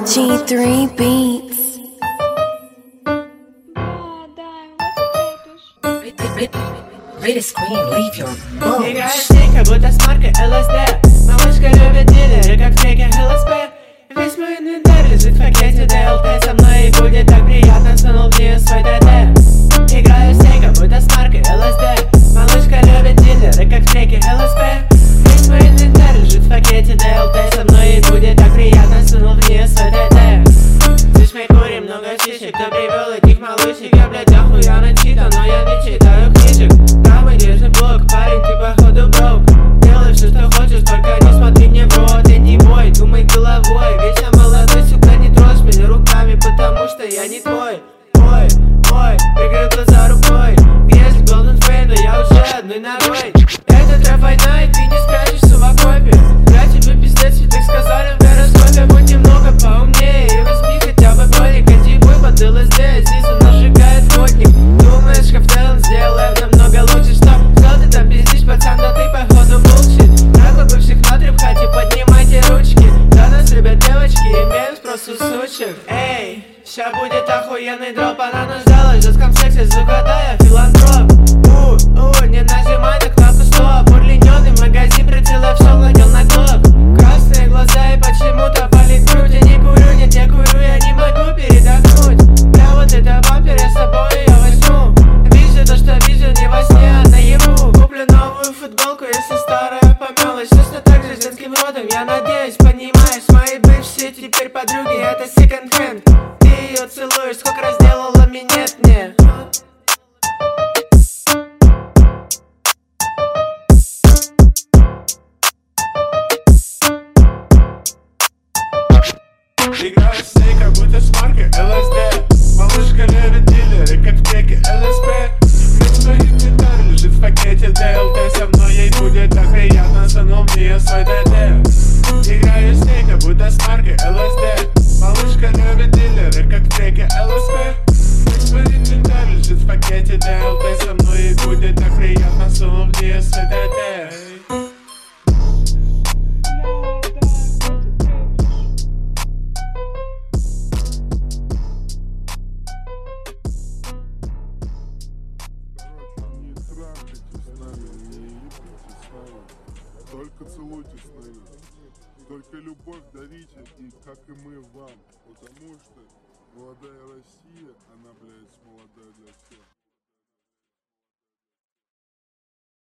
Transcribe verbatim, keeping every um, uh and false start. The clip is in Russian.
G three Beats. Ready screen, leave your bones. Играешь ты, как будто с маркой эл эс ди. Малышка любит дилеры, как в треке эл эс пи. Весь мой инвентарь лежит в пакете ди эл ти. Со мной и будет так приятно, сунул в нее свой ди ди. Играешь ты, как будто с маркой эл эс ди. Малышка любит дилеры, как в треке эл эс пи. Весь мой инвентарь лежит в пакете ди эл ти. Со мной и будет так приятно, сунул в нее свой ди ди. Здесь мы курим много шишек, кто привел этих малышек. Я, блядь, охуя начитан, но я не читаю книжек. Правый держи блок, парень, ты походу брок. Делай все, что хочешь, только не смотри мне в рот. Я не бой, думай головой. Вечно молодой, сука, не трожь меня руками, потому что я не твой. Ой, ой, прикрыл глаза рукой. Где же Golden Fade, но я уже одной ногой. Это трэп война, и ты не спрячешься в окопе. Я тебе пиздец, ведь так сказали в гороскопе. Будь немного поумнее и возьми хотя бы болик. Иди бой под эл эс ди, здесь он нажигает водник. Думаешь, Хафтелн сделаем намного лучше, что? Что ты там пиздишь, пацан, да ты походу булшит. Как бы бывших внутри в хате, поднимайте ручки. Да нас любят девочки, имеем спрос у сучек. Эй, ща будет охуенный дроп. Она нуждалась в жестком сексе, сука, да я филантроп. У, у, не нажимай на кнопку стоп. Удлиненный магазин, прицелов все ловил на глоб. Красные глаза и почему-то палит грудь. Я не курю, нет, я курю, я не могу передохнуть. Бля, вот это бампер, я с собой ее возьму. Вижу то, что вижу не во сне, а наяву. Куплю новую футболку, если старая помялась. Точно так же с детским родом, я надеюсь, понимаешь. Мои бывшие теперь подруги, это second hand. Ты ее целуешь, сколько раз делал ламинет мне. Играешь сей, как будто с маркой эл эс ди. Малышка любит дилеры, как в треке эл эс пи. Весь твой инвентарь лежит в пакете ди эл ти. Со мной ей будет так приятно, сунул в нее свой ди ди. Играешь сей, как будто с маркой эл эс ди. Малышка любит дилеры, как в треке эл эс пи. Весь твой инвентарь лежит в пакете ди эл ти. Со мной ей будет так приятно, сунул в нее свой ди ди. Только целуйтесь с нами. Только любовь дарите, и как и мы вам. Потому что молодая Россия, она, блядь, молодая для всех.